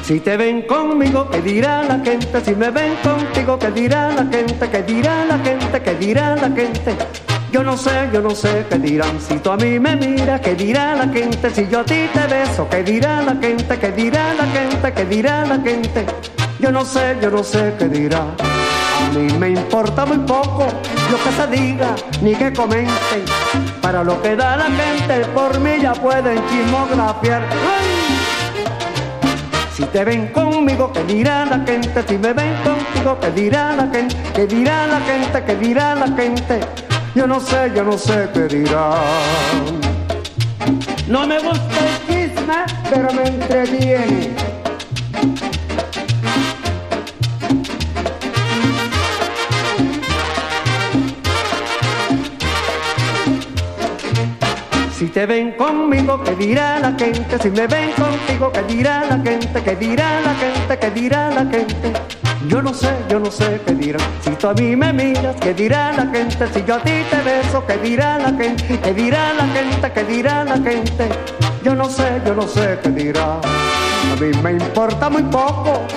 Si te ven conmigo, ¿qué dirá la gente? Si me ven contigo, ¿qué dirá la gente? ¿Qué dirá la gente? ¿Qué dirá la gente? Yo no sé qué dirán. Si tú a mí me miras, ¿qué dirá la gente? Si yo a ti te beso, ¿qué dirá la gente? ¿Qué dirá la gente? ¿Qué dirá la gente? Yo no sé qué dirá. A mí me importa muy poco lo que se diga, ni que comenten. Para lo que da la gente, por mí ya pueden chismografiar. ¡Ay! Si te ven conmigo, ¿qué dirá la gente? Si me ven contigo, ¿qué dirá la gente? ¿Qué dirá la gente? ¿Qué dirá la gente? Yo no sé qué dirá. No me gusta el chisme, pero me entretiene. Si te ven conmigo, ¿qué dirá la gente? Si me ven contigo, ¿qué dirá la gente? ¿Qué dirá la gente? ¿Qué dirá la gente? Yo no sé qué dirán. Si tú a mí me miras, ¿qué dirá la gente? Si yo a ti te beso, ¿qué dirá la gente? ¿Qué dirá la gente? ¿Qué dirá la gente? Yo no sé qué dirá. A mí me importa muy poco